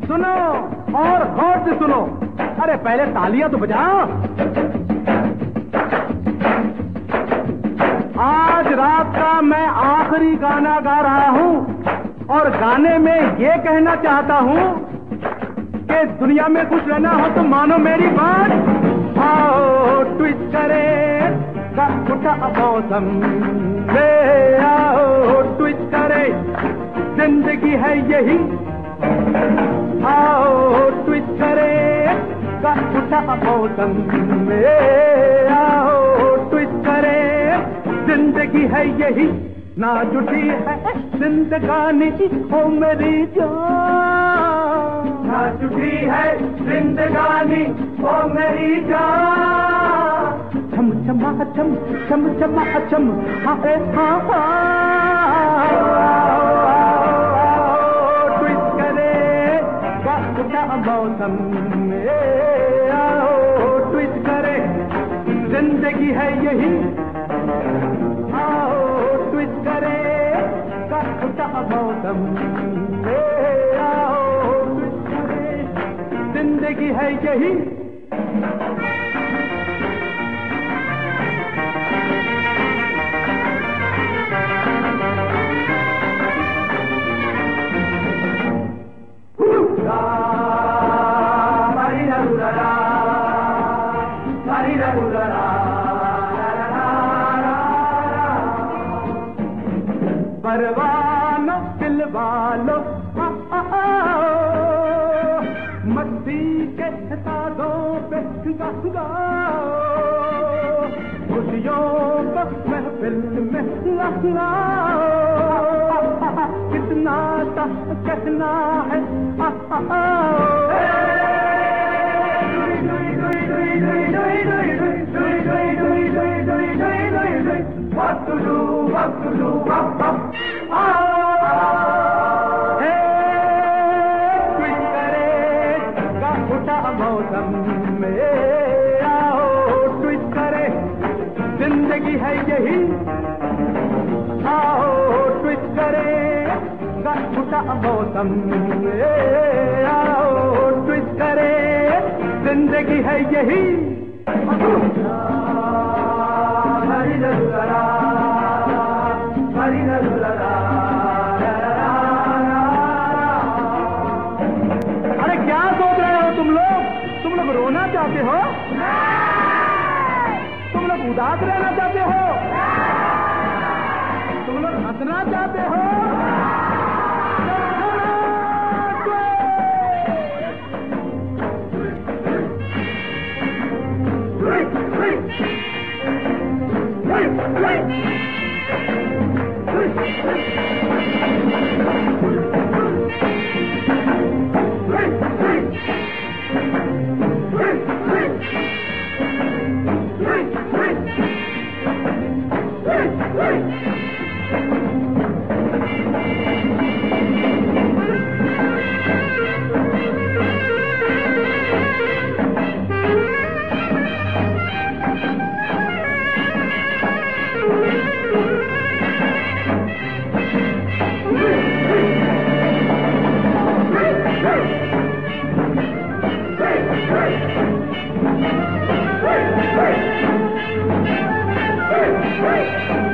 सुनो और गौर से सुनो। अरे पहले तालियां तो बजाओ। आज रात का मैं आखिरी गाना गा रहा हूं और गाने में ये कहना चाहता हूं कि दुनिया में कुछ रहना हो तो मानो मेरी बात। आओ ट्विस्ट करे उठा मौसम में, आओ ट्विस्ट करे, जिंदगी है यही। आओ ट्विस्ट करे उठा मौसम में, आओ ट्विस्ट करे, जिंदगी है यही। ना जुटी है जिंदगानी हो मेरी जान, ना जुटी है जिंदगानी हो मेरी जान। छम छमा छम छम छमा छम हाय हा ट्विस्ट करे उठा मौसम में, आओ ट्विस्ट करे, जिंदगी है यही। आओ ट्विस्ट करे उठा मौसम में, आओ ट्विस्ट करे, जिंदगी है यही। परवाना दिल वालो मस्ती के तारों पे गाओ, खुशियों को महफिल में लगाओ। कितना कहना है what to do, what to do, up, up. Twist करे उठा मौसम में, आओ ट्विस्ट करे, जिंदगी है यही। आओ ट्विस्ट करे उठा मौसम में, आओ ट्विस्ट करे, जिंदगी है यही। अरे क्या सोच रहे हो तुम लोग? तुम लोग रोना चाहते हो? तुम लोग उदास रहना चाहते हो? तुम लोग हंसना चाहते हो? Hey!